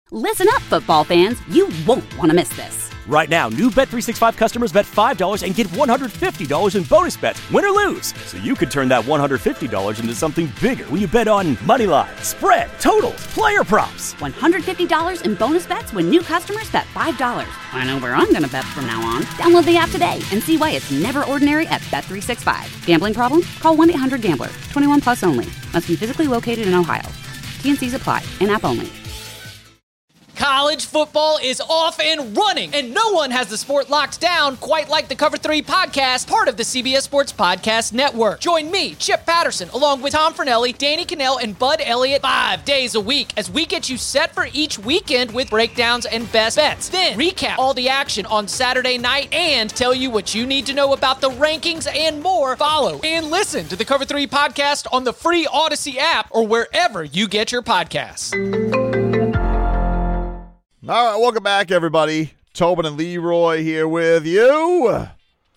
Listen up, football fans. You won't want to miss this. Right now, new Bet365 customers bet $5 and get $150 in bonus bets, win or lose. So you could turn that $150 into something bigger when you bet on money line, spread, totals, player props. $150 in bonus bets when new customers bet $5. I know where I'm going to bet from now on. Download the app today and see why it's never ordinary at Bet365. Gambling problem? Call 1-800-GAMBLER. 21 plus only. Must be physically located in Ohio. T&Cs apply. In-app only. College football is off and running, and no one has the sport locked down quite like the Cover 3 podcast, part of the CBS Sports Podcast Network. Join me, Chip Patterson, along with Tom Fornelli, Danny Cannell, and Bud Elliott 5 days a week as we get you set for each weekend with breakdowns and best bets. Then recap all the action on Saturday night and tell you what you need to know about the rankings and more. Follow and listen to the Cover 3 podcast on the free Odyssey app or wherever you get your podcasts. All right, welcome back, everybody. Tobin and Leroy here with you.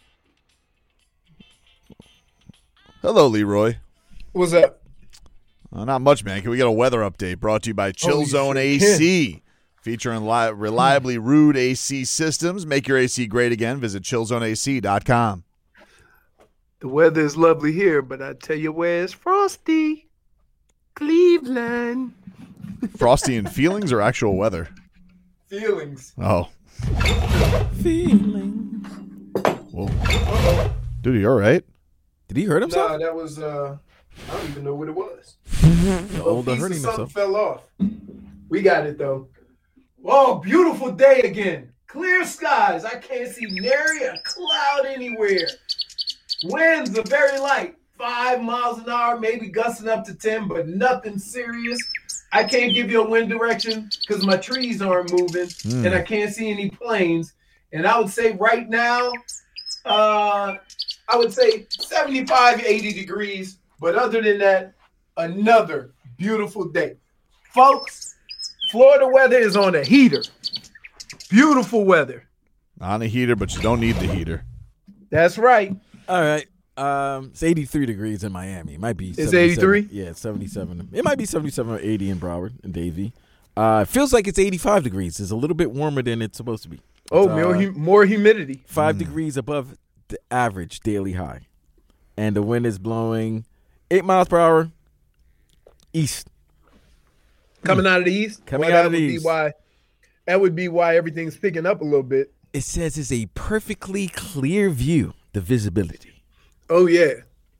Hello, Leroy. What's up? Not much, man. Can we get a weather update brought to you by Chill Zone AC? Featuring reliably rude AC systems. Make your AC great again. Visit chillzoneac.com. The weather is lovely here, but I tell you where it's frosty. Cleveland. Frosty in feelings or actual weather? Feelings. Oh. Feelings. Whoa. Dude, are you all right? Did he hurt himself? Nah, that was, I don't even know what it was. Older hurting Something himself. fell off. We got it, though. Oh, beautiful day again. Clear skies. I can't see nary a cloud anywhere. Winds are very light. 5 miles an hour, maybe gusting up to 10, but nothing serious. I can't give you a wind direction because my trees aren't moving and I can't see any planes. And I would say right now, I would say 75, 80 degrees. But other than that, another beautiful day. Folks, Florida weather is on a heater. Beautiful weather. On a heater, but you don't need the heater. That's right. All right. It's 83 degrees in Miami. It might be. It's 83? Yeah, it's 77. It might be 77 or 80 in Broward and Davie. It feels like it's 85 degrees. It's a little bit warmer than it's supposed to be. It's, more humidity. 5 degrees above the average daily high. And the wind is blowing 8 miles per hour east. Coming out of the east? Coming out of the east. That would be why everything's picking up a little bit. It says it's a perfectly clear view, the visibility. Oh, yeah.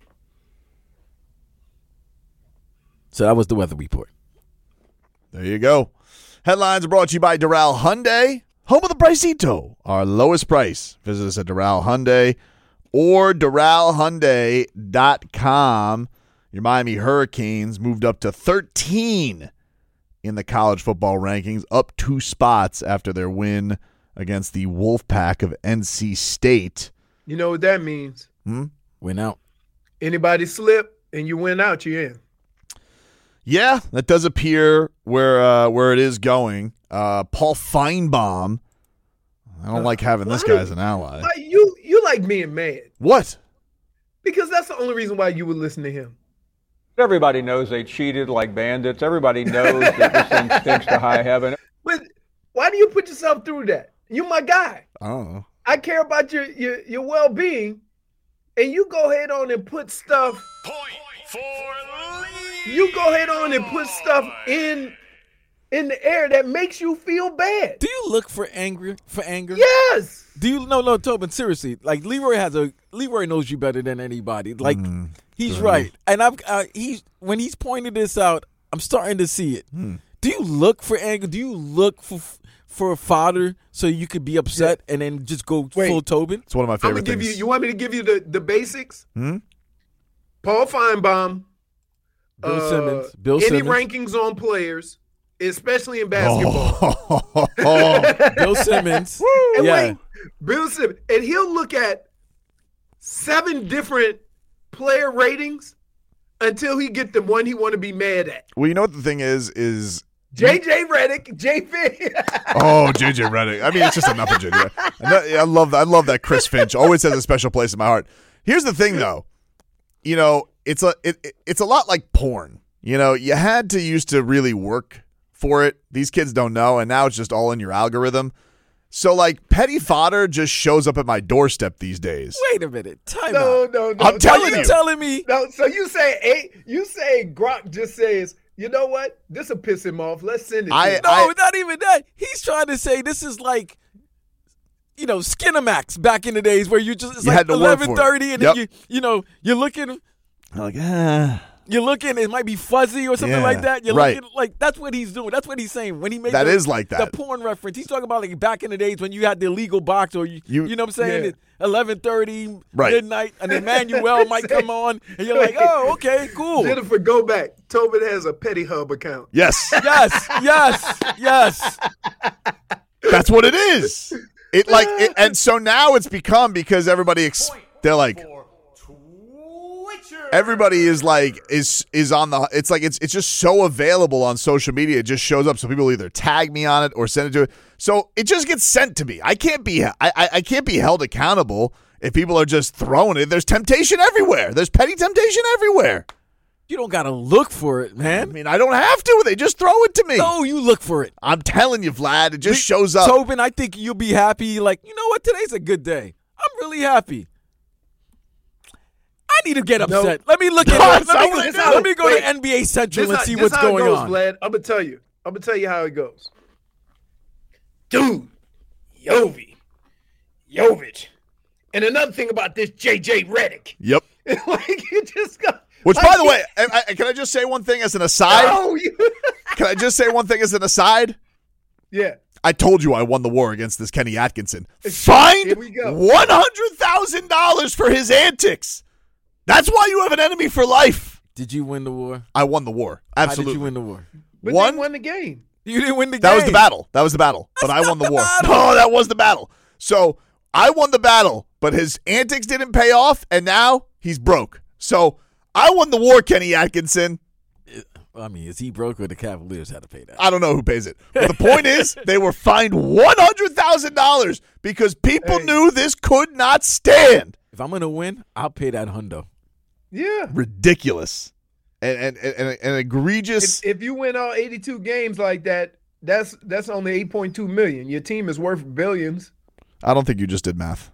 So that was the weather report. There you go. Headlines are brought to you by Doral Hyundai, home of the Pricito, our lowest price. Visit us at Doral Hyundai or DoralHyundai.com. Your Miami Hurricanes moved up to 13 in the college football rankings, up 2 spots after their win against the Wolfpack of NC State. You know what that means? Went out. Anybody slip and you went out, you're in. Yeah, that does appear where it is going. Paul Feinbaum. I don't like having this guy as an ally. You like being mad. What? Because that's the only reason why you would listen to him. Everybody knows they cheated like bandits. Everybody knows that this thing stinks to high heaven. But why do you put yourself through that? You're my guy. I don't know. I care about your well-being, and you go ahead on and put stuff. You go ahead on and put stuff in the air that makes you feel bad. Do you look for anger? Yes. Do you? No, Tobin. Seriously, like Leroy knows you better than anybody. Like he's right, and when he's pointed this out, I'm starting to see it. Do you look for anger? Do you look for fodder so you could be upset and then just go full Tobin? It's one of my favorite things. You want me to give you the basics? Paul Feinbaum. Bill Simmons. Any rankings on players, especially in basketball. Bill Simmons. Bill Simmons. And he'll look at 7 different player ratings until he get the one he want to be mad at. Well, you know what the thing is JJ Redick, JV. Oh, JJ Redick. I mean, it's just enough of JJ. I love that Chris Finch always has a special place in my heart. Here's the thing, though. You know, it's a lot like porn. You know, you had to used to really work for it. These kids don't know, and now it's just all in your algorithm. So, like, petty fodder just shows up at my doorstep these days. Wait a minute. Time out. No. I'm telling you. Telling me. No, so you say Gronk just says, you know what? This will piss him off. Let's send it to him. Not even that. He's trying to say this is like, Skinamax back in the days where you just, it's You like had to work for it. 11:30 and Yep. then you're looking. I'm like, You're looking, it might be fuzzy or something Yeah, like that. You're right. looking like that's what he's doing. That's what he's saying when he made That is like that. the porn reference. He's talking about like back in the days when you had the illegal box or you know what I'm saying? Yeah. 11:30 Right. midnight, and then Manuel might come on, and you're like, oh, okay, cool. Jennifer, go back. Tobin has a Petty Hub account. yes, Yes. that's what it is. And so now it's become because everybody they're like. Everybody is like is on the. It's like it's just so available on social media. It just shows up, so people either tag me on it or send it to it. So it just gets sent to me. I can't be held accountable if people are just throwing it. There's temptation everywhere. There's petty temptation everywhere. You don't gotta look for it, I man. mean, I don't have to. They just throw it to me. No, you look for it. I'm telling you, Vlad. It just shows up. Tobin, I think you'll be happy. Like, you know what? Today's a good day. I'm really happy. I need to get upset. Let me look at it. Let me go to NBA Central and see what's going on. Vlad. I'm gonna tell you how it goes. Dude, Jovic. And another thing about this JJ Redick. Yep. Like you just got. Which, by the way, can I just say one thing as an aside? No, Can I just say one thing as an aside? Yeah. I told you I won the war against this Kenny Atkinson. Fined Here we go. $100,000 for his antics. That's why you have an enemy for life. Did you win the war? I won the war. Absolutely. How did you win the war? But One- they won the game. You didn't win the game. That was the battle. But I won the war. No, that was the battle. So I won the battle, but his antics didn't pay off, and now he's broke. So I won the war, Kenny Atkinson. I mean, is he broke or the Cavaliers had to pay that? I don't know who pays it. But the point is, they were fined $100,000 because people knew this could not stand. If I'm going to win, I'll pay that hundo. Yeah. Ridiculous. And egregious. If you win all 82 games like that, that's only $8.2 million. Your team is worth billions. I don't think you just did math.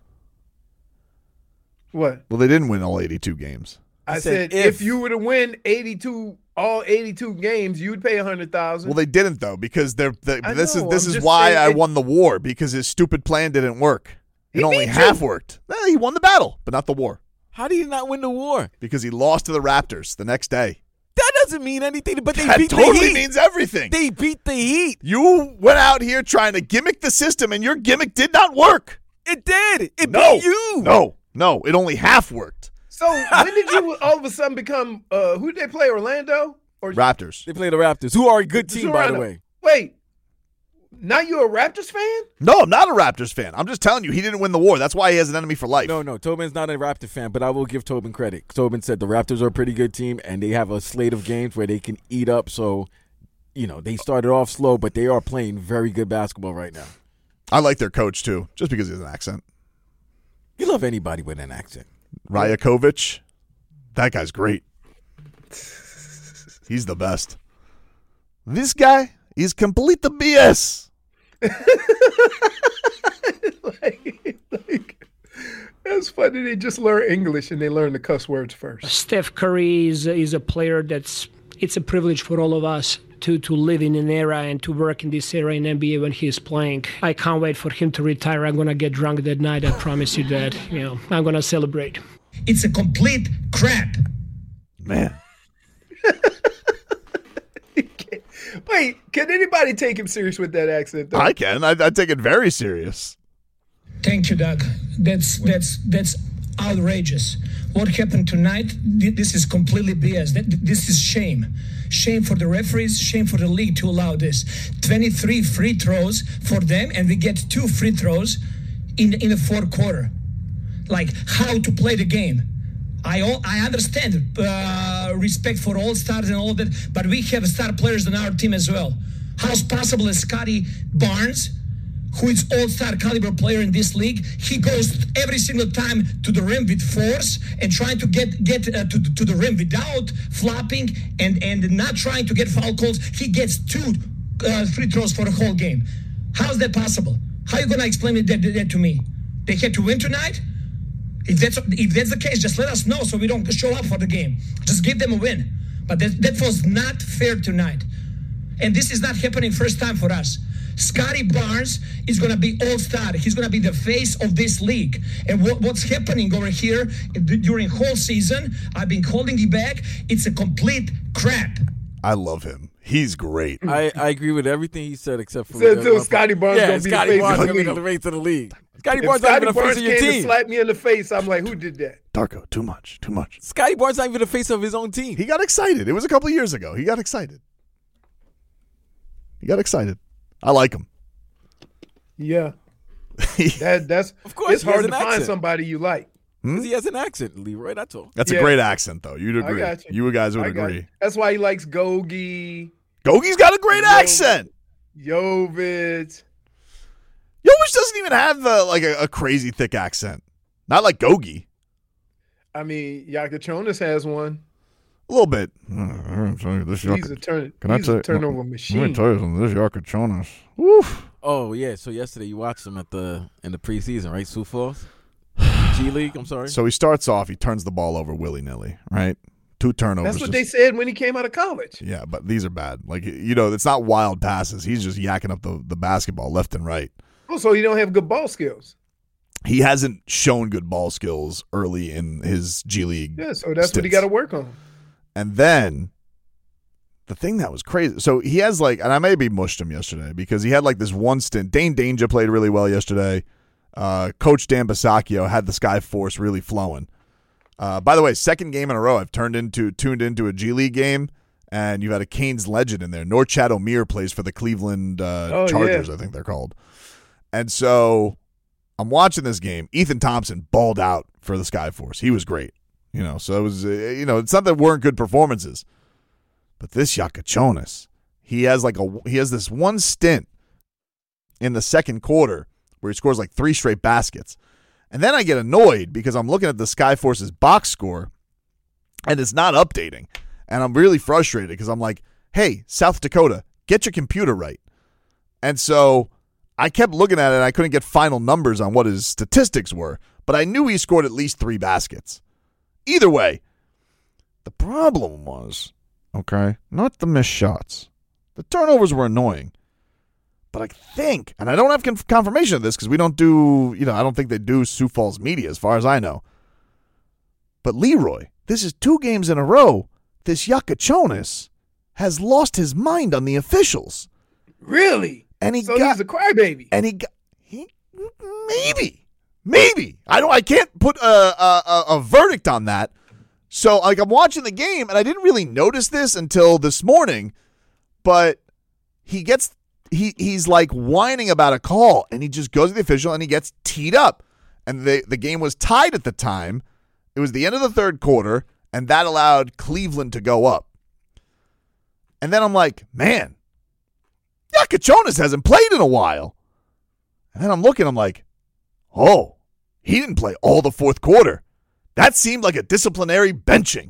What? Well, they didn't win all 82 games. I said if you were to win all 82 games, you'd pay $100,000. Well, they didn't though because this know, is I'm just why saying I won the war because his stupid plan didn't work. It only beat half you. worked. He won the battle, but not the war How do you not win the war? because he lost to the Raptors the next day. That doesn't mean anything, but they That beat the totally Heat. means everything. They beat the Heat. You went out here trying to gimmick the system, and your gimmick did not work. It did. It No, beat you. no, it only half worked. So when did you all of a sudden become who did they play? Orlando or Raptors. They play the Raptors, who are a good team, by the Toronto? way. Wait, now you're a Raptors fan? No, I'm not a Raptors fan. I'm just telling you, he didn't win the war. That's why he has an enemy for life. No, Tobin's not a Raptor fan, but I will give Tobin credit. Tobin said the Raptors are a pretty good team, and they have a slate of games where they can eat up. So, they started off slow, but they are playing very good basketball right now. I like their coach, too, just because he has an accent. You love anybody with an accent. Rajakovic, that guy's great. He's the best. This guy is complete the BS. like that's funny. They just learn English and they learn the cuss words first. Steph Curry is a player it's a privilege for all of us to live in an era and to work in this era in NBA when he's playing. I can't wait for him to retire. I'm going to get drunk that night. I promise you that. I'm going to celebrate. It's a complete crap. Man. Wait, can anybody take him serious with that accent, though? I can. I take it very serious. Thank you, Doug. That's outrageous. What happened tonight, this is completely BS. This is shame. Shame for the referees, shame for the league to allow this. 23 free throws for them, and we get 2 free throws in the fourth quarter. Like, how to play the game. I understand respect for all stars and all that, but we have star players on our team as well. How's possible that Scotty Barnes, who is all-star caliber player in this league, he goes every single time to the rim with force and trying to get to the rim without flopping and not trying to get foul calls. He gets 2 free throws for the whole game. How's that possible? How are you going to explain that to me? They had to win tonight? If that's the case, just let us know so we don't show up for the game. Just give them a win. But that was not fair tonight. And this is not happening first time for us. Scotty Barnes is going to be all-star. He's going to be the face of this league. And what's happening over here during whole season, I've been holding it back. It's a complete crap. I love him. He's great. I agree with everything he said except for Scotty Barnes going to be the face of the league. Scotty If Barnes not even the face of your came team. to slap me in the face, I'm like, who did that? Darko, too much. Scotty Barnes not even the face of his own team. He got excited. It was a couple of years ago. He got excited. I like him. Yeah. That's of course, it's he has hard an to find accent. somebody you like. Because he has an accent, Leroy, that's all. That's a great accent, though. You'd agree. I got you. You guys would I got agree. you. That's why he likes Gogi. Gogi's got a great accent. Jovic. Jovic doesn't even have a crazy thick accent. Not like Gogi. I mean, Yakachonis has one. A little bit. He's a turnover machine. Let me tell you something. This Yakachonis. Woof. Oh, yeah. So yesterday you watched him in the preseason, right? Sioux Falls? G League, I'm sorry. So he starts off, he turns the ball over willy-nilly, right? 2 turnovers. That's what they said when he came out of college. Yeah, but these are bad. It's not wild passes. He's just yakking up the basketball left and right. Oh, so he don't have good ball skills. He hasn't shown good ball skills early in his G League. Yeah, so that's stints. what he got to work on. And then the thing that was crazy, so he has and I maybe mushed him yesterday because he had this one stint. Dane Danger played really well yesterday. Coach Dan Bisacchio had the Sky Force really flowing. By the way, second game in a row I've tuned into a G League game, and you've had a Canes legend in there. Norchad O'Meara plays for the Cleveland Chargers, I think they're called. And so I'm watching this game. Ethan Thompson balled out for the Sky Force. He was great. So it was, it's not that weren't good performances. But this Yakachonis, he has this one stint in the second quarter where he scores 3 straight baskets. And then I get annoyed because I'm looking at the Skyforce's box score and it's not updating. And I'm really frustrated because I'm like, hey, South Dakota, get your computer right. And so I kept looking at it and I couldn't get final numbers on what his statistics were, but I knew he scored at least 3 baskets. Either way, the problem was, not the missed shots. The turnovers were annoying. But I think, and I don't have confirmation of this because we don't do, I don't think they do Sioux Falls media as far as I know. But Leroy, this is 2 games in a row. This Yakachonis has lost his mind on the officials. Really? And he's a crybaby. And maybe. I can't put a verdict on that. So I'm watching the game and I didn't really notice this until this morning, but he's whining about a call and he just goes to the official and he gets teed up. And the game was tied at the time. It was the end of the third quarter and that allowed Cleveland to go up. And then I'm like, man, Yakachonis hasn't played in a while. And then I'm like, oh, he didn't play all the fourth quarter. That seemed like a disciplinary benching.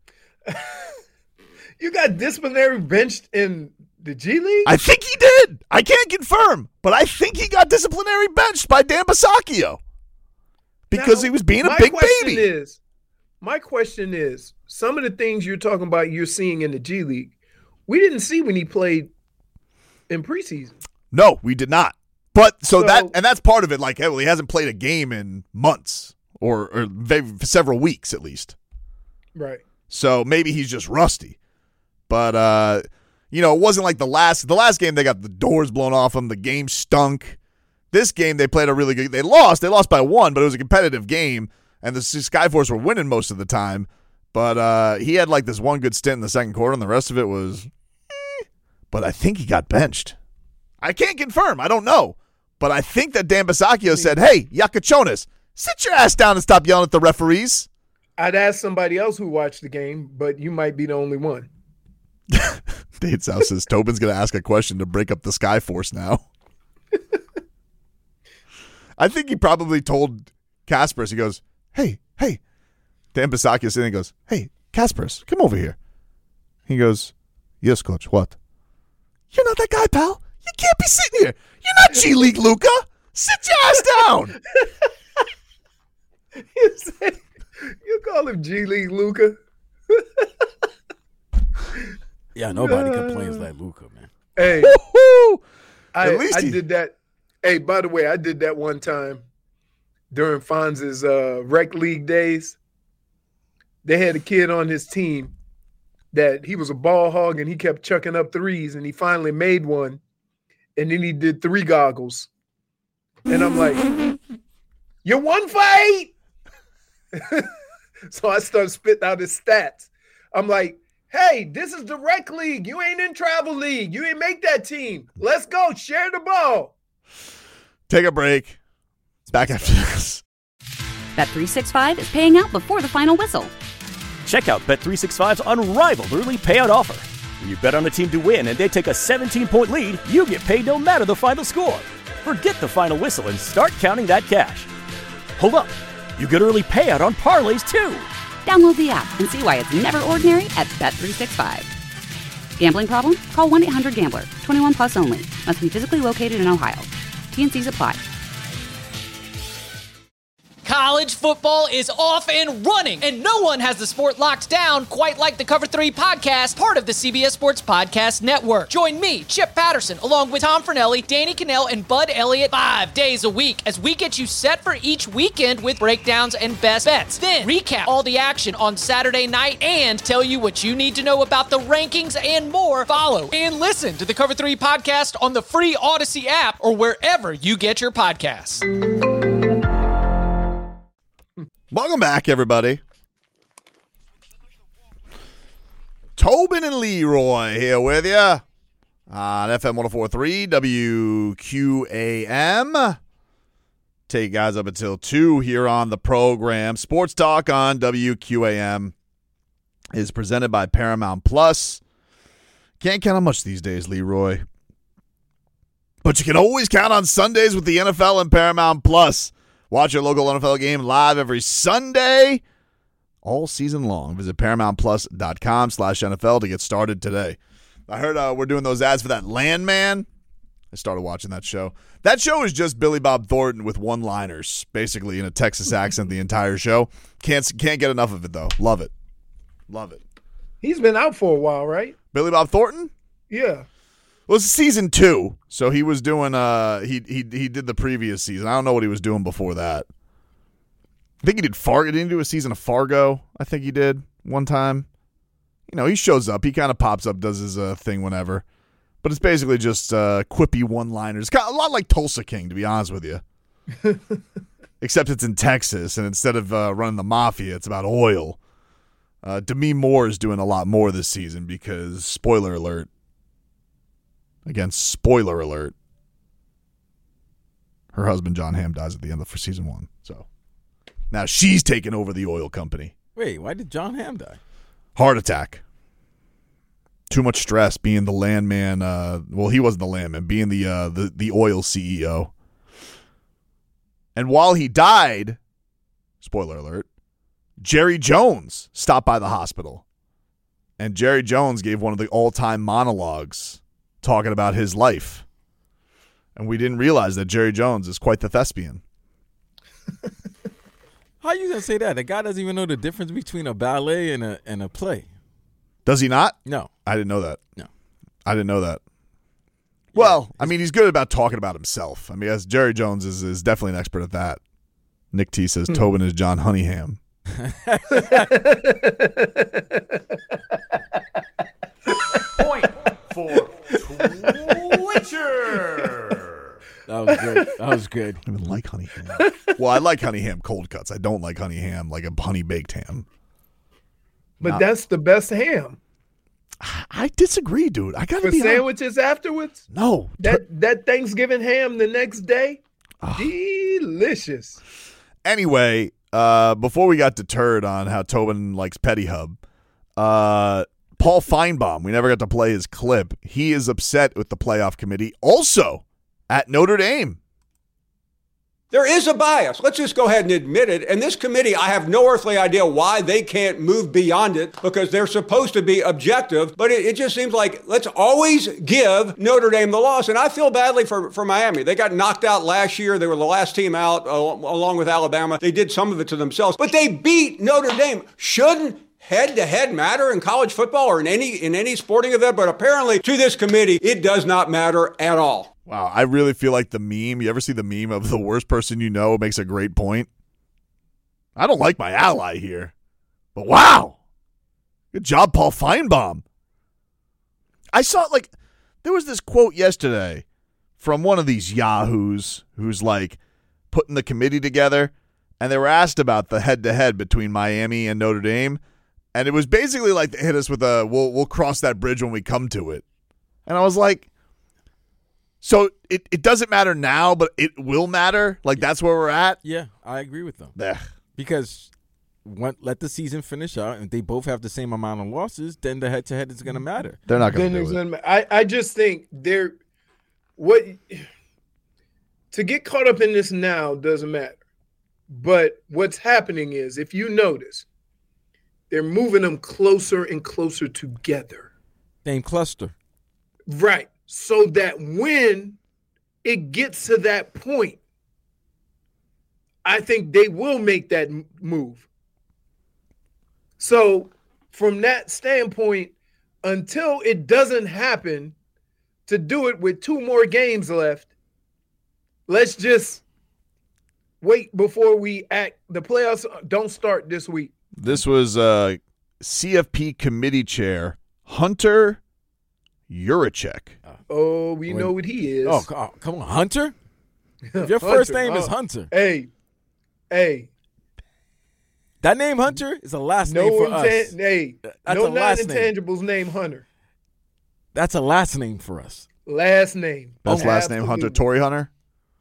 You got disciplinary benched in the G League? I think he did. I can't confirm, but I think he got disciplinary benched by Dan Bisacchio because he was being a big baby. My question is, some of the things you're talking about you're seeing in the G League, we didn't see when he played in preseason. No, we did not. But that's part of it. He hasn't played a game in months or several weeks at least. Right. So maybe he's just rusty. But it wasn't like the last game they got the doors blown off them. The game stunk. This game they played a really good. They lost by 1, but it was a competitive game, and the Skyforce were winning most of the time. But he had this one good stint in the second quarter, and the rest of it was. But I think he got benched. I can't confirm. I don't know. But I think that Dan Bisacchio said, hey, Yakachonis, sit your ass down and stop yelling at the referees. I'd ask somebody else who watched the game, but you might be the only one. Dade South says Tobin's going to ask a question to break up the Skyforce now. I think he probably told Kasparis, he goes, hey. Dan Bisacchio sitting and goes, hey, Kasparis, come over here. He goes, yes, coach, what? You're not that guy, pal. You can't be sitting here. You're not G League Luca. Sit your ass down. You call him G League Luca? Yeah, nobody complains like Luca, man. Hey, At least I did that. Hey, by the way, I did that one time during Fonz's rec league days. They had a kid on his team that he was a ball hog and he kept chucking up threes, and he finally made one, and then he did 3 goggles. And I'm like, you're 1 for 8. So I started spitting out his stats. I'm like, hey, this is the rec league. You ain't in travel league. You ain't make that team. Let's go. Share the ball. Take a break. Back after this. Bet365 is paying out before the final whistle. Check out Bet365's unrivaled early payout offer. When you bet on a team to win and they take a 17-point lead, you get paid no matter the final score. Forget the final whistle and start counting that cash. Hold up. You get early payout on parlays, too. Download the app and see why it's never ordinary at Bet365. Gambling problem? Call 1-800-GAMBLER. 21 plus only. Must be physically located in Ohio. T&Cs apply. College football is off and running, and no one has the sport locked down quite like the Cover 3 podcast, part of the CBS Sports Podcast Network. Join me, Chip Patterson, along with Tom Fornelli, Danny Cannell, and Bud Elliott 5 days a week as we get you set for each weekend with breakdowns and best bets. Then recap all the action on Saturday night and tell you what you need to know about the rankings and more. Follow and listen to the Cover 3 podcast on the free Odyssey app or wherever you get your podcasts. Welcome back, everybody. Tobin and Leroy here with you on FM 104.3 WQAM. Take you guys up until 2 here on the program. Sports Talk on WQAM is presented by Paramount Plus. Can't count on much these days, Leroy. But you can always count on Sundays with the NFL and Paramount Plus. Watch your local NFL game live every Sunday, all season long. Visit ParamountPlus.com/NFL to get started today. I heard we're doing those ads for that Landman. I started watching that show. That show is just Billy Bob Thornton with one-liners, basically in a Texas accent the entire show. Can't get enough of it, though. Love it. Love it. He's been out for a while, right? Billy Bob Thornton? Yeah. Well, it's season 2, so he was doing he did the previous season. I don't know what he was doing before that. I think he did Fargo. Didn't he do a season of Fargo? I think he did one time. You know, he shows up. He kind of pops up, does his thing whenever. But it's basically just quippy one-liners. A lot like Tulsa King, to be honest with you. Except it's in Texas, and instead of running the mafia, it's about oil. Demi Moore is doing a lot more this season because, spoiler alert, again, spoiler alert, her husband, John Hamm, dies at the end for season 1. So now she's taking over the oil company. Wait, why did John Hamm die? Heart attack. Too much stress being the landman. Well, he wasn't the landman, being the oil CEO. And while he died, spoiler alert, Jerry Jones stopped by the hospital. And Jerry Jones gave one of the all-time monologues talking about his life. And we didn't realize that Jerry Jones is quite the thespian. How are you going to say that? The guy doesn't even know the difference between a ballet and a play. Does he not? No. I didn't know that. No. I didn't know that. Well, I mean, he's good about talking about himself. I mean, as Jerry Jones is definitely an expert at that. Nick T says Tobin is John Honeyham. Point for Twitcher. That was good. That was good. I even like honey ham. Well, I like honey ham cold cuts. I don't like honey ham like a honey baked ham. But that's the best ham. I disagree, dude. I gotta For be sandwiches afterwards? No. That Thanksgiving ham the next day? Delicious. Anyway, before we got deterred on how Tobin likes Petty Hub, Paul Feinbaum, we never got to play his clip. He is upset with the playoff committee. Also, at Notre Dame. There is a bias. Let's just go ahead and admit it. And this committee, I have no earthly idea why they can't move beyond it because they're supposed to be objective. But it just seems like let's always give Notre Dame the loss. And I feel badly for Miami. They got knocked out last year. They were the last team out along with Alabama. They did some of it to themselves. But they beat Notre Dame. Shouldn't head-to-head matter in college football or in any sporting event? But apparently to this committee, it does not matter at all. Wow, I really feel like the meme. You ever see the meme of the worst person you know makes a great point? I don't like my ally here, but wow. Good job, Paul Feinbaum. I saw, there was this quote yesterday from one of these yahoos who's, putting the committee together, and they were asked about the head-to-head between Miami and Notre Dame, and it was basically like they hit us with we'll cross that bridge when we come to it. And I was like, so it doesn't matter now, but it will matter? That's where we're at? Yeah, I agree with them. Ugh. Because let the season finish out, and they both have the same amount of losses, then the head-to-head is going to matter. They're not going to do it. I just think to get caught up in this now doesn't matter. But what's happening is, if you notice, they're moving them closer and closer together. Same cluster. Right. So that when it gets to that point, I think they will make that move. So from that standpoint, until it doesn't happen, to do it with 2 more games left, let's just wait before we act. The playoffs don't start this week. This was CFP committee chair Hunter Yurachek. Oh, we know what he is. Oh, come on, Hunter? Your first name is Hunter. Hey. That name Hunter is a last name for us. Hey, that's no a last non-intangibles name Hunter. That's a last name for us. Last name. That's last name Hunter. Torrey Hunter?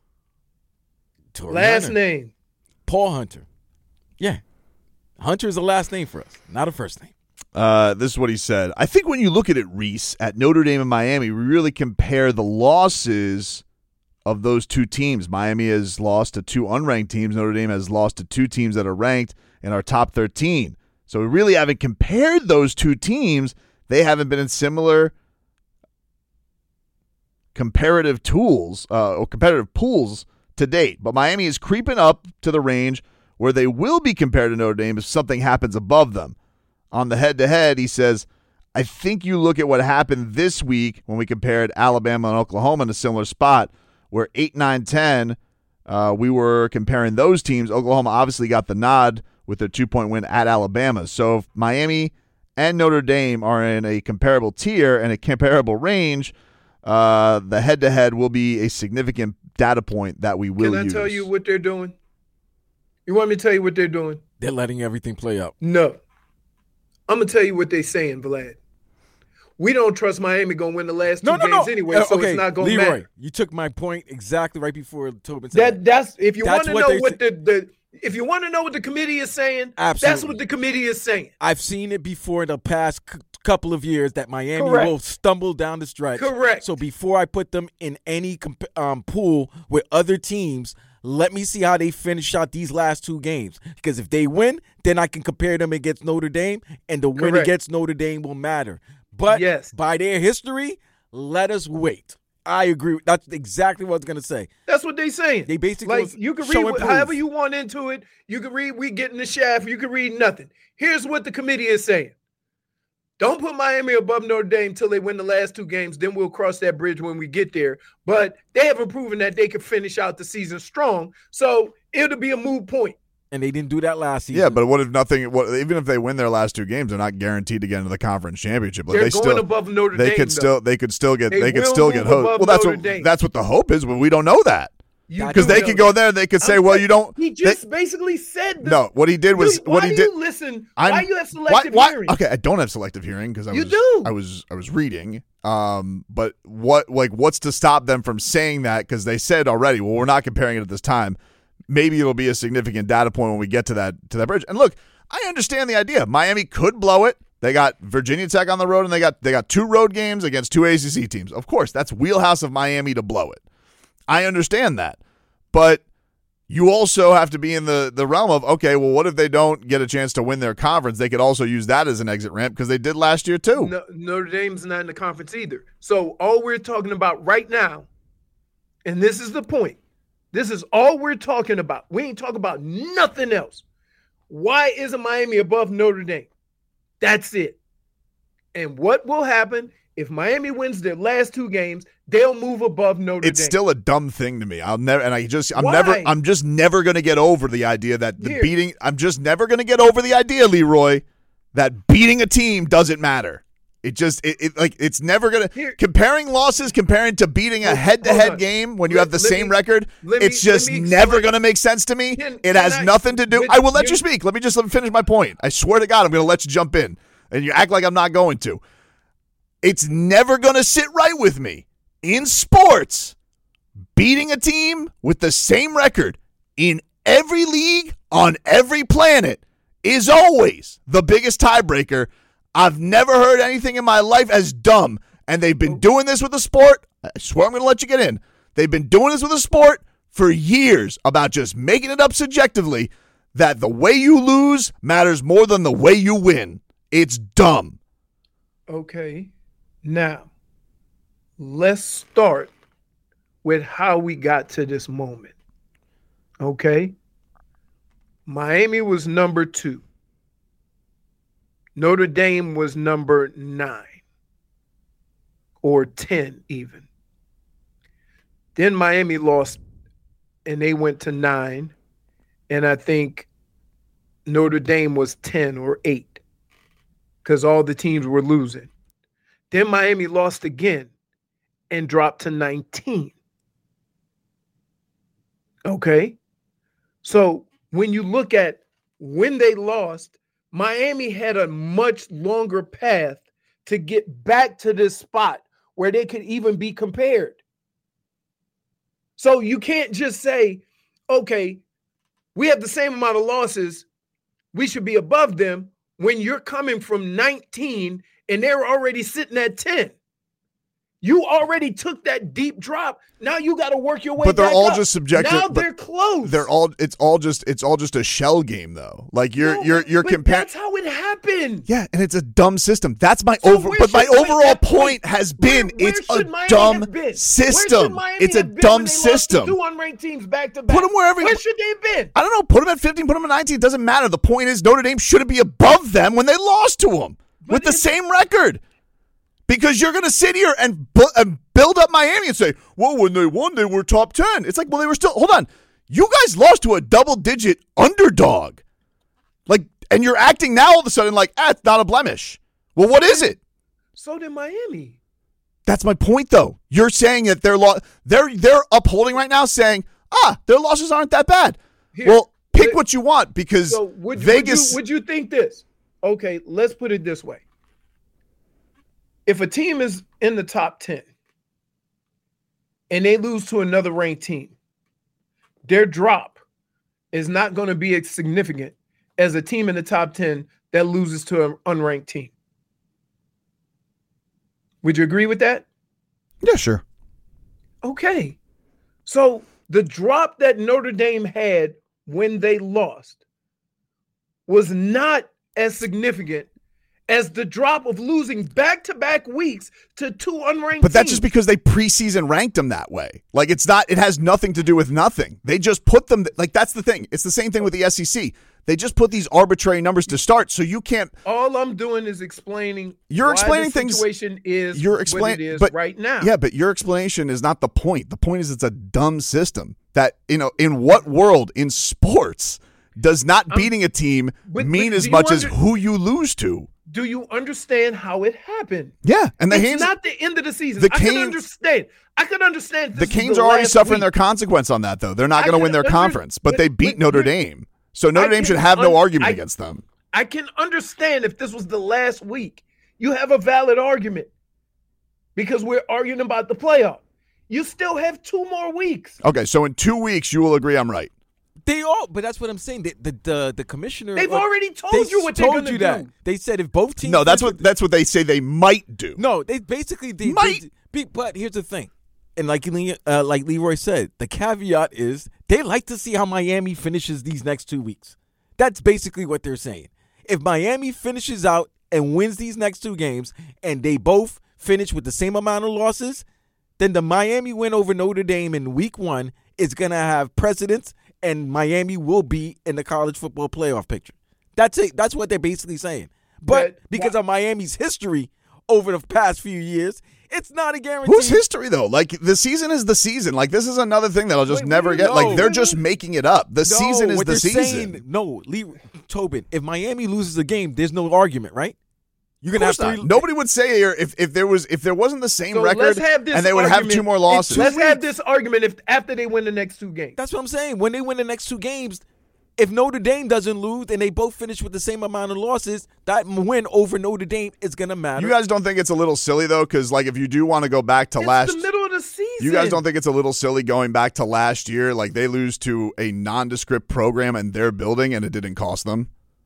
Last name. Paul Hunter. Yeah. Hunter is a last name for us, not a first name. This is what he said. I think when you look at it, Reese, at Notre Dame and Miami, we really compare the losses of those two teams. Miami has lost to 2 unranked teams. Notre Dame has lost to 2 teams that are ranked in our top 13. So we really haven't compared those 2 teams. They haven't been in similar comparative tools or competitive pools to date. But Miami is creeping up to the range where they will be compared to Notre Dame if something happens above them. On the head-to-head, he says, I think you look at what happened this week when we compared Alabama and Oklahoma in a similar spot where 8, 9, 10, we were comparing those teams. Oklahoma obviously got the nod with their 2-point win at Alabama. So if Miami and Notre Dame are in a comparable tier and a comparable range, the head-to-head will be a significant data point that we will use. Can I tell you what they're doing? You want me to tell you what they're doing? They're letting everything play out. No. I'm going to tell you what they're saying, Vlad. We don't trust Miami going to win the last 2 games anyway, so it's not going to matter. You took my point exactly right before Tobin said that. If you want to know what if you want to know what the committee is saying, absolutely. That's what the committee is saying. I've seen it before in the past couple of years that Miami will stumble down the stretch. Correct. So before I put them in any pool with other teams, let me see how they finish out these last 2 games. Because if they win, then I can compare them against Notre Dame, and the win against Notre Dame will matter. But by their history, let us wait. I agree. That's exactly what I was going to say. That's what they're saying. They basically you can read however you want into it. You can read we get in the shaft. You can read nothing. Here's what the committee is saying. Don't put Miami above Notre Dame till they win the last 2 games. Then we'll cross that bridge when we get there. But they haven't proven that they can finish out the season strong. So it'll be a moot point. And they didn't do that last season. Yeah, but what if nothing? Even if they win their last 2 games, they're not guaranteed to get into the conference championship. They're going above Notre Dame. They could still get host. Well, that's what the hope is, but we don't know that. Because they could go there, they could say, "Well, you don't." He just basically said this. No, what he did was why do you listen? Why you have selective hearing? Okay, I don't have selective hearing because I was reading. But what's to stop them from saying that? Because they said already, well, we're not comparing it at this time. Maybe it'll be a significant data point when we get to that bridge. And look, I understand the idea. Miami could blow it. They got Virginia Tech on the road, and they got 2 road games against 2 ACC teams. Of course, that's wheelhouse of Miami to blow it. I understand that. But you also have to be in the realm of, okay, well, what if they don't get a chance to win their conference? They could also use that as an exit ramp because they did last year too. No, Notre Dame's not in the conference either. So all we're talking about right now, and this is the point, this is all we're talking about. We ain't talking about nothing else. Why isn't Miami above Notre Dame? That's it. And what will happen if Miami wins their last 2 games? They'll move above Notre Dame. It's still a dumb thing to me. I'm just never going to get over the idea that I'm just never going to get over the idea, Leroy, that beating a team doesn't matter. It's never going to, comparing to beating a head-to-head game when you have the same record, it's just never going to make sense to me. It has nothing to do. I will let you speak. Let me finish my point. I swear to God, I'm going to let you jump in, and you act like I'm not going to. It's never going to sit right with me. In sports, beating a team with the same record in every league on every planet is always the biggest tiebreaker. I've never heard anything in my life as dumb, and they've been doing this with the sport. I swear I'm going to let you get in. They've been doing this with the sport for years about just making it up subjectively that the way you lose matters more than the way you win. It's dumb. Okay, now let's start with how we got to this moment. Okay? Miami was number 2. Notre Dame was number 9 or 10 even. Then Miami lost and they went to 9. And I think Notre Dame was 10 or 8 because all the teams were losing. Then Miami lost again and dropped to 19. Okay? So when you look at when they lost, Miami had a much longer path to get back to this spot where they could even be compared. So you can't just say, okay, we have the same amount of losses, we should be above them, when you're coming from 19 and they're already sitting at 10. You already took that deep drop. Now you got to work your way back up. But they're all just subjective. Now they're close. It's all just a shell game though. Like you're comparing. That's how it happened. Yeah, and it's a dumb system. That's my overall point has been it's a dumb system. It's a dumb system. 2 unranked teams back to back. Put them wherever. Where should they have been? I don't know. Put them at 15. Put them at 19. It doesn't matter. The point is Notre Dame shouldn't be above them when they lost to them with the same record. Because you're going to sit here and build up Miami and say, well, when they won, they were top 10. It's like, well, they were still – hold on. You guys lost to a double-digit underdog. Like, and you're acting now all of a sudden like, it's not a blemish. Well, what is it? So did Miami. That's my point, though. You're saying that they're upholding right now saying, their losses aren't that bad. Well, pick what you want because Vegas – would you think this? Okay, let's put it this way. If a team is in the top 10 and they lose to another ranked team, their drop is not going to be as significant as a team in the top 10 that loses to an unranked team. Would you agree with that? Yeah, sure. Okay. So the drop that Notre Dame had when they lost was not as significant as the drop of losing back-to-back weeks to 2 unranked teams. But that's just because they preseason ranked them that way. Like, it has nothing to do with nothing. They just put them, like, that's the thing. It's the same thing with the SEC. They just put these arbitrary numbers to start, so you can't. All I'm doing is explaining. You're explaining things. Situation is what it is right now. Yeah, but your explanation is not the point. The point is it's a dumb system that, in what world in sports does not beating a team mean as much as who you lose to? Do you understand how it happened? Yeah, and it's not the end of the season. I can understand. The Canes are already suffering their consequence on that, though. They're not going to win their conference, but they beat Notre Dame. So Notre Dame should have no argument against them. I can understand if this was the last week. You have a valid argument because we're arguing about the playoff. You still have 2 more weeks. Okay, so in 2 weeks, you will agree I'm right. But that's what I'm saying. The commissioner. They've already told you what they're going to do. They said if both teams. No, that's what they say they might do. No, they basically might. But here's the thing: And like Leroy said, the caveat is they like to see how Miami finishes these next 2 weeks. That's basically what they're saying. If Miami finishes out and wins these next 2 games and they both finish with the same amount of losses, then the Miami win over Notre Dame in week 1 is going to have precedence and Miami will be in the college football playoff picture. That's it. That's what they're basically saying. But because of Miami's history over the past few years, it's not a guarantee. Whose history, though? Like, the season is the season. Like, this is another thing that I'll just never get. Like, they're just making it up. The season is the season. Tobin, if Miami loses a game, there's no argument, right? You're gonna have 3. Nobody would say here if there wasn't the same record and they would have 2 more losses. Let's have this argument after they win the next 2 games. That's what I'm saying. When they win the next 2 games, if Notre Dame doesn't lose and they both finish with the same amount of losses, that win over Notre Dame is going to matter. You guys don't think it's a little silly, though? Because, like, if you do want to go back to it's the middle of the season. You guys don't think it's a little silly going back to last year? Like, they lose to a nondescript program in their building and it didn't cost them?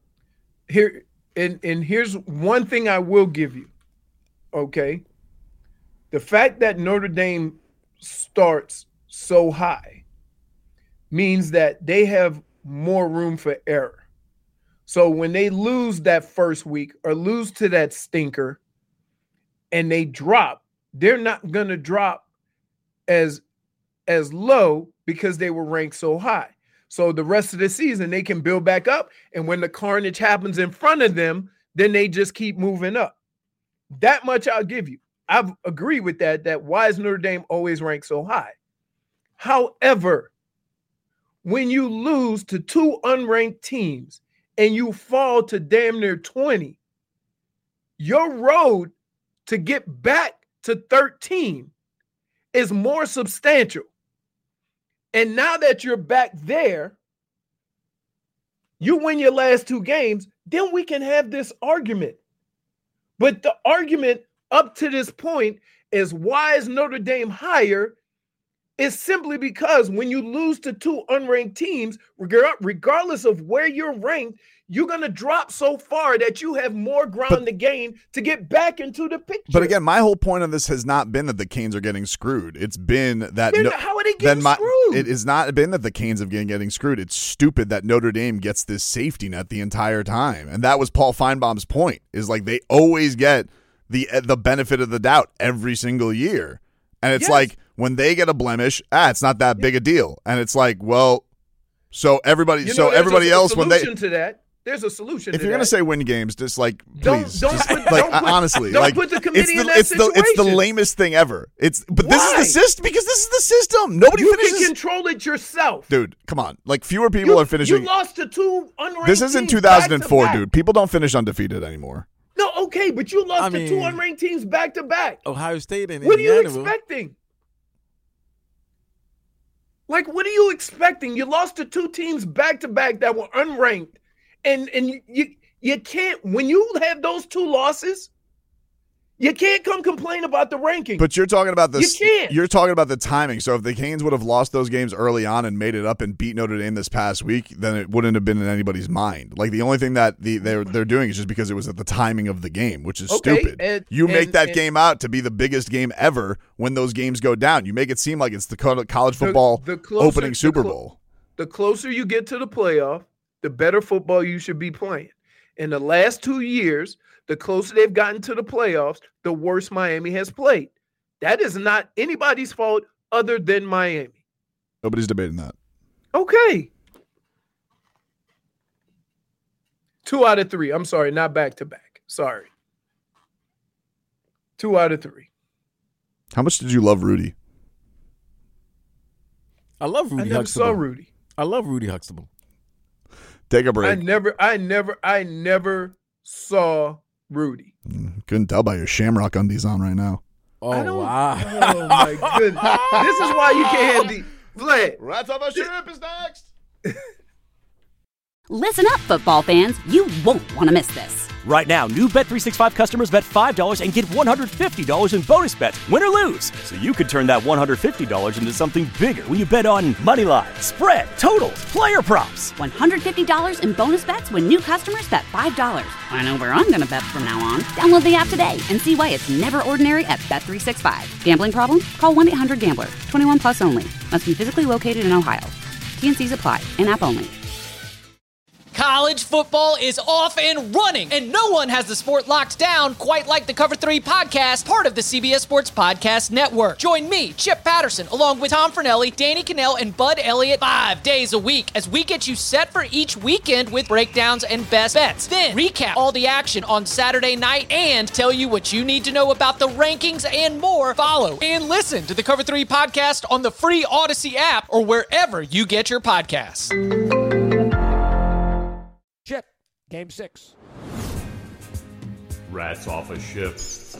Here's one thing I will give you, okay? The fact that Notre Dame starts so high means that they have more room for error. So when they lose that first week or lose to that stinker and they drop, they're not going to drop as low because they were ranked so high. So the rest of the season, they can build back up. And when the carnage happens in front of them, then they just keep moving up. That much I'll give you. I agree with that why is Notre Dame always ranked so high? However, when you lose to 2 unranked teams and you fall to damn near 20, your road to get back to 13 is more substantial. And now that you're back there, you win your last 2 games, then we can have this argument. But the argument up to this point is why is Notre Dame higher? It's simply because when you lose to 2 unranked teams, regardless of where you're ranked, you're going to drop so far that you have more ground to gain to get back into the picture. But again, my whole point of this has not been that the Canes are getting screwed. It's been that how are they getting screwed? It has not been that the Canes have been getting screwed. It's stupid that Notre Dame gets this safety net the entire time. And that was Paul Feinbaum's point, is like they always get the benefit of the doubt every single year. And it's like when they get a blemish, it's not that big a deal. And it's like, well, so everybody else when they to that. There's a solution. If you're going to say win games, just like please, honestly, don't put the committee in that situation. It's the lamest thing ever. This is the system because this is the system. Nobody finishes. You can control it yourself, dude. Come on, like fewer people are finishing. You lost to 2 unranked. This isn't 2004, dude. People don't finish undefeated anymore. No, okay, but you lost to 2 unranked teams back to back. Ohio State and what Indiana. What are you expecting? Like, what are you expecting? You lost to 2 teams back to back that were unranked. And you can't, when you have those 2 losses, you can't come complain about the ranking. But you're talking about this. You can't. You're talking about the timing. So if the Canes would have lost those games early on and made it up and beat Notre Dame this past week, then it wouldn't have been in anybody's mind. Like the only thing that they're doing is just because it was at the timing of the game, which is stupid. You make that game out to be the biggest game ever when those games go down. You make it seem like it's the college football opening Super Bowl. The closer you get to the playoff, the better football you should be playing. In the last 2 years, the closer they've gotten to the playoffs, the worse Miami has played. That is not anybody's fault other than Miami. Nobody's debating that. Okay. 2 out of 3. I'm sorry, not back to back. Sorry. 2 out of 3. How much did you love Rudy? I love Rudy Huxtable. I never saw Rudy. I love Rudy Huxtable. Take a break. I never saw Rudy. Couldn't tell by your Shamrock undies on right now. Oh, wow. Oh, my goodness. This is why you can't have Vlad. Rats on my ship is next. Listen up, football fans. You won't want to miss this. Right now, new Bet365 customers bet $5 and get $150 in bonus bets, win or lose. So you could turn that $150 into something bigger when you bet on money line, spread, totals, player props. $150 in bonus bets when new customers bet $5. I know where I'm going to bet from now on. Download the app today and see why it's never ordinary at Bet365. Gambling problem? Call 1-800-GAMBLER. 21 plus only. Must be physically located in Ohio. T&Cs apply. In-app only. College football is off and running, and no one has the sport locked down quite like the Cover 3 podcast, part of the CBS Sports Podcast Network. Join me, Chip Patterson, along with Tom Fornelli, Danny Cannell, and Bud Elliott 5 days a week as we get you set for each weekend with breakdowns and best bets. Then recap all the action on Saturday night and tell you what you need to know about the rankings and more. Follow and listen to the Cover 3 podcast on the free Odyssey app or wherever you get your podcasts. Chip, game 6. Rats off a ship.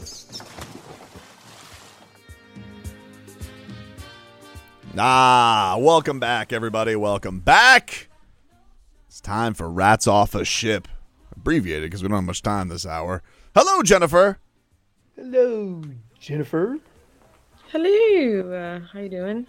Welcome back, everybody. Welcome back. It's time for Rats Off a Ship. Abbreviated because we don't have much time this hour. Hello, Jennifer. Hello, Jennifer. Hello. How you doing?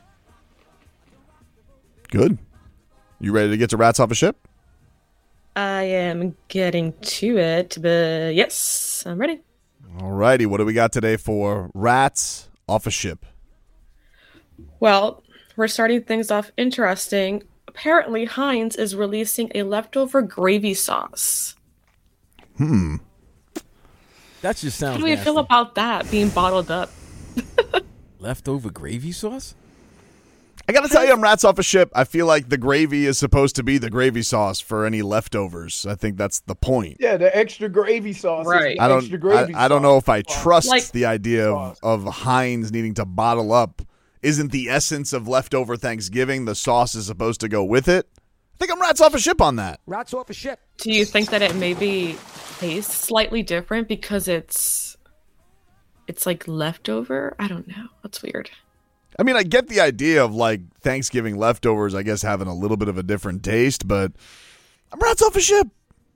Good. You ready to get to Rats Off a Ship? I am getting to it, but yes, I'm ready. All righty. What do we got today for Rats Off a Ship? Well, we're starting things off interesting. Apparently, Heinz is releasing a leftover gravy sauce. That just sounds How do you feel about that being bottled up? Leftover gravy sauce? I got to tell you, I'm Rats Off a Ship. I feel like the gravy is supposed to be the gravy sauce for any leftovers. I think that's the point. Yeah, the extra gravy sauce. Right. I don't know if I trust the idea of Heinz needing to bottle up. Isn't the essence of leftover Thanksgiving the sauce is supposed to go with it? I think I'm Rats Off a Ship on that. Rats off a ship. Do you think that it maybe tastes slightly different because it's like leftover? I don't know. That's weird. I mean, I get the idea of like Thanksgiving leftovers, I guess, having a little bit of a different taste, but I'm Rats Off a Ship.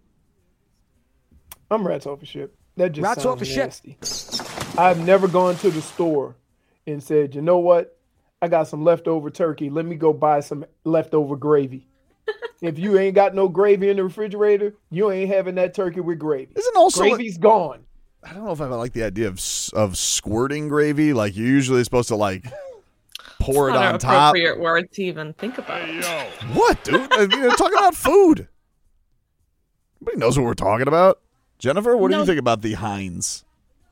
I'm Rats Off a Ship. That just Rats sounds off a ship. nasty. I've never gone to the store and said, you know what? I got some leftover turkey. Let me go buy some leftover gravy. If you ain't got no gravy in the refrigerator, you ain't having that turkey with gravy. Isn't also gravy's gone. I don't know if I like the idea of squirting gravy. Like you're usually supposed to like pour it on It's not top. an appropriate word to even think about. What, dude? I mean, we're talking about food. Everybody knows what we're talking about. Jennifer, what do you think about the Heinz?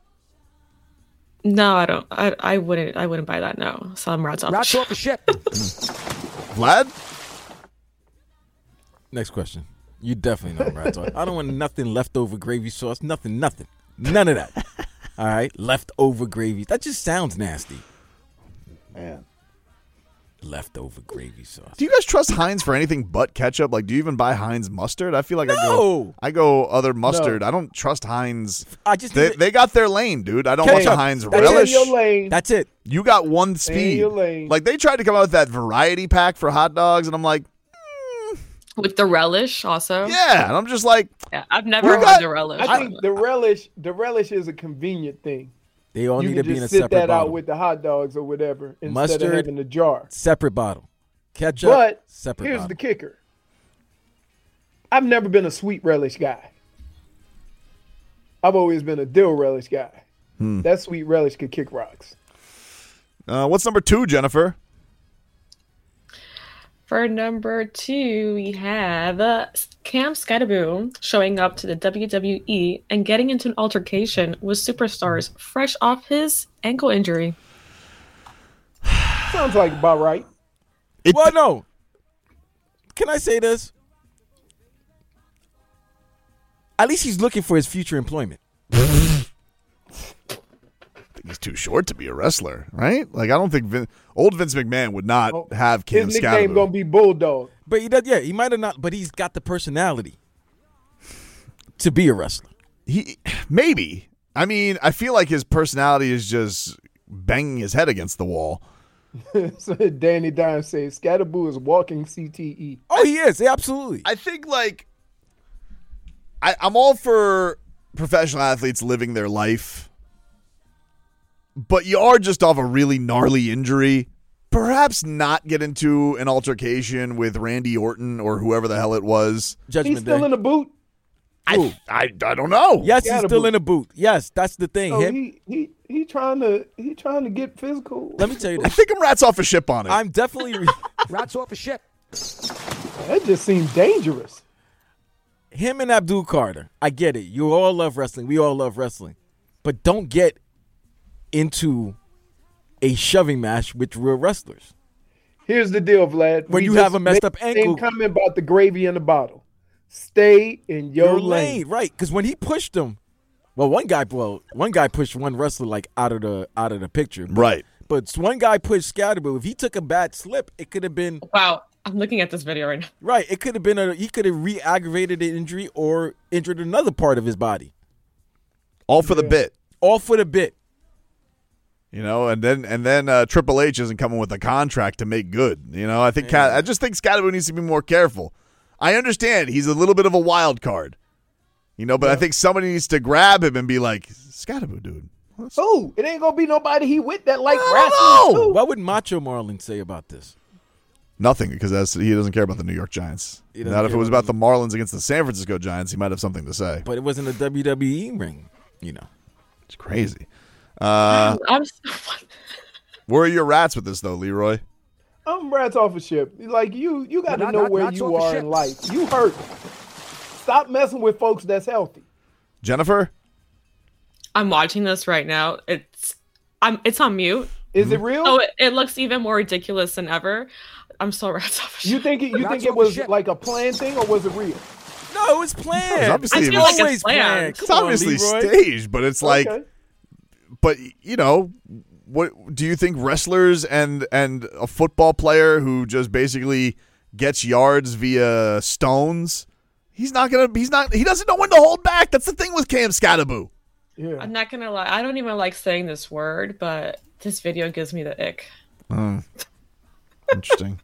No, I don't. I wouldn't buy that. No, so I'm Rats Off. Rats off a ship. Vlad? Next question. You definitely know Rats Off. I don't want nothing leftover gravy sauce. Nothing. None of that. All right? Leftover gravy. That just sounds nasty. Man. Leftover gravy sauce. Do you guys trust Heinz for anything but ketchup? Like, do you even buy Heinz mustard? I feel like No. I go other mustard. No. I don't trust Heinz. I just They got their lane, dude. I don't want the Ketchup. Heinz Stay relish. in your lane. That's it. You got one Stay in speed. your lane. Like, they tried to come out with that variety pack for hot dogs, and I'm like, With the relish also. yeah. And I'm just like, Yeah, I've never got- had the relish. I think the relish is a convenient thing. They all You need can to be in a just sit separate that bottle. out with the hot dogs or whatever instead Mustard. of having the jar. Separate bottle. Ketchup. But separate here's bottle. the kicker. I've never been a sweet relish guy. I've always been a dill relish guy. That sweet relish could kick rocks. what's number 2, Jennifer? For number 2, we have Cam Skadaboo showing up to the WWE and getting into an altercation with superstars fresh off his ankle injury. Sounds like about right. Well, no. Can I say this? At least he's looking for his future employment. He's too short to be a wrestler, right? Like, I don't think old Vince McMahon would not have Cam His nickname Skadaboo. gonna be Bulldog. But he might have not, but he's got the personality to be a wrestler. Maybe. I mean, I feel like his personality is just banging his head against the wall. So Danny Dime says Skadaboo is walking CTE. Oh, he is. Yeah, absolutely. I think, like, I'm all for professional athletes living their life, but you are just off a really gnarly injury, perhaps not get into an altercation with Randy Orton or whoever the hell it was. Judgment He's still Day. in the boot. I don't know. Yes, he's still in the boot. Yes, that's the thing. So Him, he trying to get physical. let me tell you I this. think I'm rats off a ship on it. I'm definitely Rats off a ship. That just seems dangerous. him and Abdul Carter. I get it. You all love wrestling. We all love wrestling. But don't get into a shoving match with real wrestlers. Here's the deal, Vlad. When We you just have a messed made up the same ankle- comment about the gravy in the bottle. Stay in your lane. Right? Because when he pushed him, one guy pushed one wrestler like out of the picture. Right. But one guy pushed Scatterboo. If he took a bad slip, it could have been Wow, I'm looking at this video right now. right. It could have been he could have re-aggravated the injury or injured another part of his body. All for the bit. All for the bit. You know, and then Triple H isn't coming with a contract to make good. You know, I just think Scatterboo needs to be more careful. I understand he's a little bit of a wild card, you know, but I think somebody needs to grab him and be like, Scatterboo, dude. Oh, it ain't gonna be nobody he with that like No. wrestling too. What would Macho Marlin say about this? Nothing, because he doesn't care about the New York Giants. He doesn't Not if it care was about about the Marlins against the San Francisco Giants, he might have something to say. But it wasn't a WWE ring, you know. It's crazy. I'm Where are your rats with this, though, Leroy? I'm rats off a ship. Like you got to Not- know not- where not you off a are ship. in life. You hurt. Stop messing with folks that's healthy. Jennifer? I'm watching this right now. It's on mute. Is it real? Oh, it looks even more ridiculous than ever. I'm so rats off. You think it Rats off a was ship. like a planned thing or was it real? No, it was planned. It's obviously- I feel like always it's planned. planned. It's Come on, obviously Leroy. staged, but it's like, Okay. but, you know, what do you think wrestlers and a football player who just basically gets yards via stones, he doesn't know when to hold back. That's the thing with Cam Scatterboo. Yeah. I'm not gonna lie. I don't even like saying this word, but this video gives me the ick. Interesting.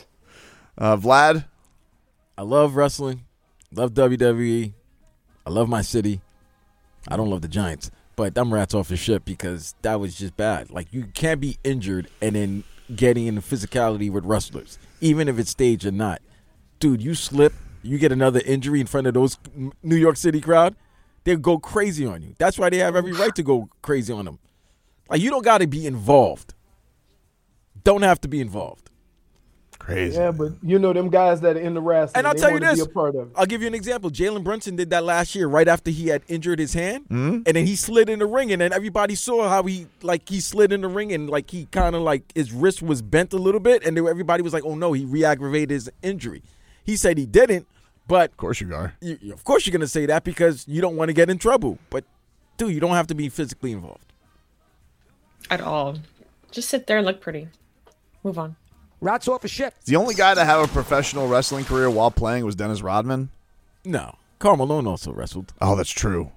Vlad? I love wrestling. Love WWE. I love my city. I don't love the Giants. But I'm rats off the ship because that was just bad. Like, you can't be injured and then getting into physicality with wrestlers, even if it's staged or not. Dude, you slip, you get another injury in front of those New York City crowd, they'll go crazy on you. That's why they have every right to go crazy on them. Like, you don't got to be involved. Don't have to be involved. Crazy. Yeah, but you know them guys that are in the wrestling. And I'll they tell you wanna this. be a part of it. I'll give you an example. Jalen Brunson did that last year right after he had injured his hand. And then he slid in the ring. And then everybody saw how he slid in the ring and like he kind of like his wrist was bent a little bit. And everybody was like, oh, no, he re-aggravated his injury. He said he didn't. But Of course you are. of course you're going to say that because you don't want to get in trouble. But, dude, you don't have to be physically involved. At all. Just sit there and look pretty. Move on. Rats off a ship. The only guy to have a professional wrestling career while playing was Dennis Rodman. No. Karl Malone also wrestled. Oh, that's true.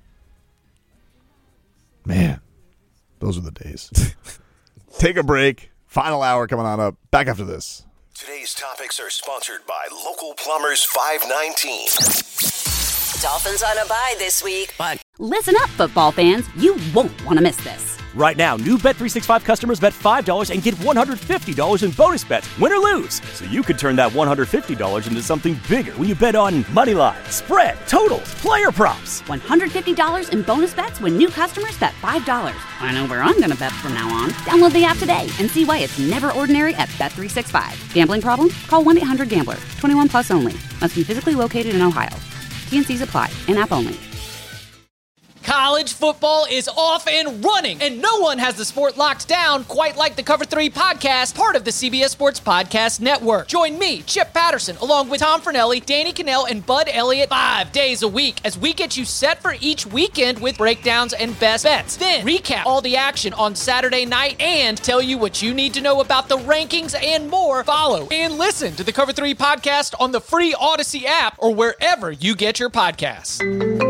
Man, those are the days. Take a break. Final hour coming on up. Back after this. Today's topics are sponsored by Local Plumbers 519. Dolphins on a bye this week, but Listen up, football fans. You won't want to miss this. Right now, new Bet365 customers bet $5 and get $150 in bonus bets, win or lose. So you could turn that $150 into something bigger when you bet on moneyline, spread, totals, player props. $150 in bonus bets when new customers bet $5. I know where I'm going to bet from now on. Download the app today and see why it's never ordinary at Bet365. Gambling problem? Call 1-800-GAMBLER. 21 plus only. Must be physically located in Ohio. T&Cs apply. In-app only. College football is off and running, and no one has the sport locked down quite like the Cover 3 podcast, part of the CBS Sports Podcast Network. Join me, Chip Patterson, along with Tom Fornelli, Danny Cannell, and Bud Elliott 5 days a week as we get you set for each weekend with breakdowns and best bets. Then recap all the action on Saturday night and tell you what you need to know about the rankings and more. Follow and listen to the Cover 3 podcast on the free Odyssey app or wherever you get your podcasts.